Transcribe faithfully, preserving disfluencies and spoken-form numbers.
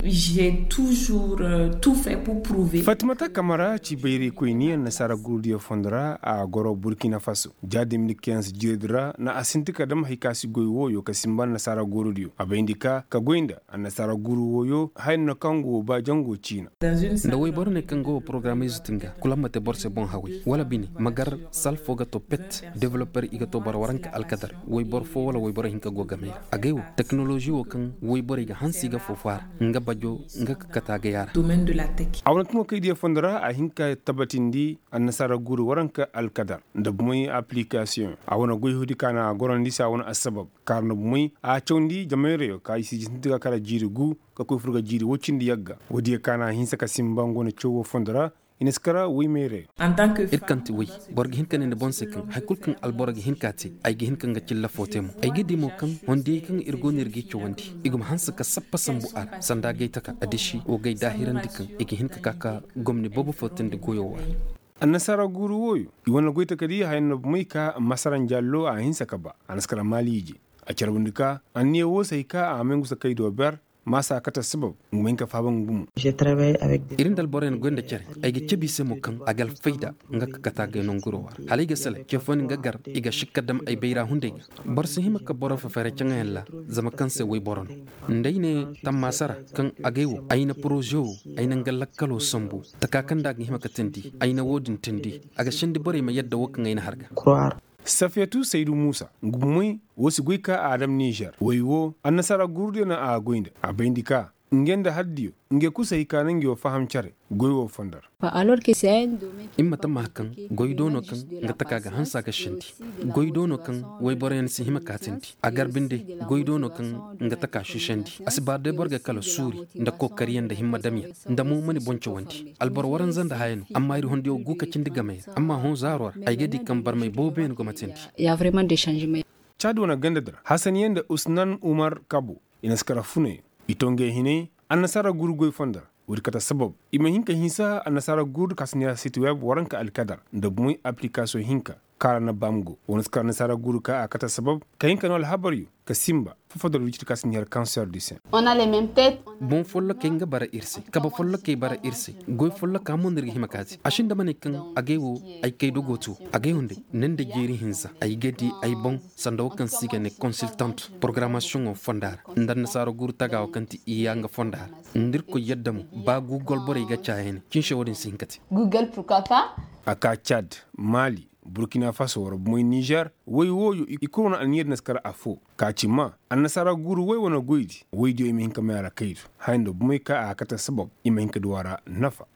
j'ai toujours euh, tout fait pour prouver. Fatimata Kamara ci bayri koy ni nasara gurdiyo fondra a goro Burkina Faso. Ja deux mille quinze jirdra na asintika dam hikasi goy woyo ka simban nasara gurdiyo. Abindika ka goinda an nasara guru woyo hayno kango ba jango China. Da way borne kango programme tinga kulamate borse bon hawi wala bini magar sal foga to pet developer iga to bar waranka alkadar way bor fo wala way bor hinka go game agewo technology wo kan way bor iga hansiga fo far nga bajo nga kataga yara domaine de la tech. Awnat mo kay di fondra a hinka tabatindi an nasara guru waranka alkadar da muy application awona goy hudi kana gorandi sa wona asbab karno muy a chondi jamere ka isi jintiga kala jirigu ka koy furga jiri wocindi yagga wodi kana hinsa ka simbango na chowo fondra ineskara wi mere En tant que irkanti wi borgi hinkan ne bon sekin haykul kan alborgi hinkati ay gi hinkan ga cilla fotemo ay gi dimo kan hondi kan irgo nirgi chowandi igum hansa ka sappa sambu ar sanda gaytaka adishi o gay dahiran dikan igi hinka kaka gomni bobo fotende goyowa an nasara guru woyo iwana goyta kadi hayno muy ka masaran jallo a hinsa kaba anaskara maliji a charbundika an ne wo sai ka a mengu sa kaydo ber masa kata sabab mun ka faban gum je travaille avec des irin dal boren gonda cere ay gi cebi se mo kan agal fayda nga kata ga non guro war haliga sale ke foni nga gar iga shikkadam ay bayra hunde bor se hima ka boro fa fere canga yalla zama kan se way boron ndeyne tam masara kan agewo ayna projo ayna ngal lakkalo sambu takakanda ga hima ka tendi ayna wodin tendi aga shindi bore ma yadda wokan ayna harga croire. Safiyatu Saidu Musa gumui wasu goika a Adam Niger waiwo an nasara gurde na a goinda a bindika ngenda haddiyo nge kusa hikanan ge faham chare goiwo fondar alors que c'est un domaine imma tamma kan goidono kan nga takaga hansa ga shindi goidono kan way boren si hima katindi agar binde goidono kan nga taka shishandi asibade borga kala suri nda ko kariyanda himma damiya nda mu mani boncho wanti albor waran zanda hayno amma iri hondi o guka cindi game amma hon zarwar ay gedi kan bar mai boben go matindi il y a vraiment des changements. Chado na gandadra Hassan yanda Usnan Umar Kabo inaskara fune itonge hine an nasara guru goy fondar wuri kata sabab ima hinka hinsa an nasara guru kasniya site web waranka alkadar da muy application hinka kala na bamgo wani skar nasara guru ka a kata sabab ka hinka no alhabaryu ka simba fafadar wicit kasniyar cancer du sein. On a les mêmes têtes. Bon follo kenga bara irse kaba follo ke bara irse goy follo ka mon nirgi himakati ashin da mane kan agewo ay kay dogotu agewonde nende jeri hinsa ay gedi ay bon sando kan siga ne consultante programmation o fondar ndan nasara guru taga o kanti iyanga fondar ndir ko yeddamu ba google bore ga chaene kin shewodin sinkati Google pourquoi pas? Aka Chad, Mali, Burkina Faso war muy Niger way woyo ikona an yed naskara afo ka cima an nasara guru way wana goidi way dio imin kamera kaidu haindo muy ka akata sabab imin ka duwara nafa